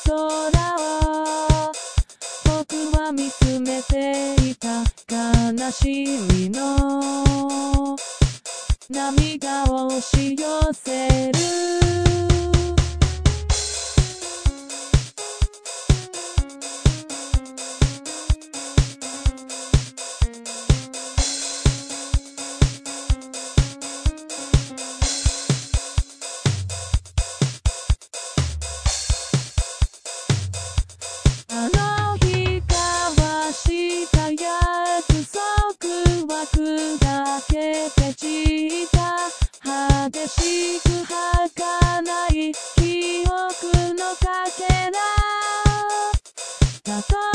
空を僕は見つめていた。悲しみの涙を押し寄せる。あの日交わした約束は砕けて散った。激しく儚い記憶のかけら。